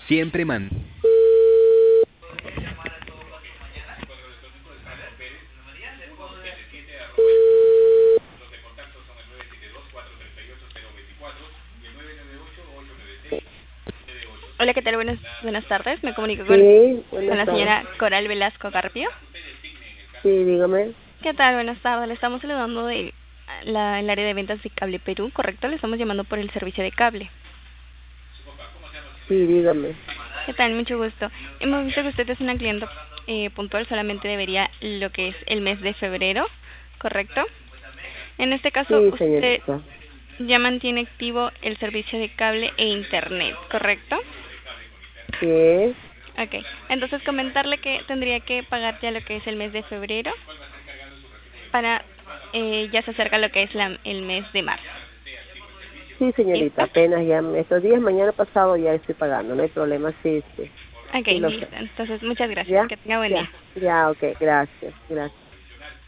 Siempre man. Hola, ¿qué tal? Buenas tardes. Me comunico Sí, con buenas la tardes. señora Coral Velasco Carpio. Sí, dígame. ¿Qué tal? Buenas tardes. Le estamos saludando de el área de ventas de Cable Perú, ¿correcto? Le estamos llamando por el servicio de cable. Sí, dígame. ¿Qué tal? Mucho gusto. Hemos visto que usted es una clienta puntual, solamente debería lo que es el mes de febrero, ¿correcto? En este caso, Sí, usted señorita. ya mantiene activo el servicio de cable e internet, ¿correcto? Sí. Ok, entonces comentarle que tendría que pagar ya lo que es el mes de febrero para, ya se acerca lo que es el mes de marzo. Sí, señorita. ¿Listo? Apenas ya estos días, mañana pasado ya estoy pagando. No hay problema. Sí, sí. Ok, Sí lo sé. listo. Entonces, muchas gracias. ¿Ya? Que tenga buen día. Ya. Ya, ok. Gracias. Gracias.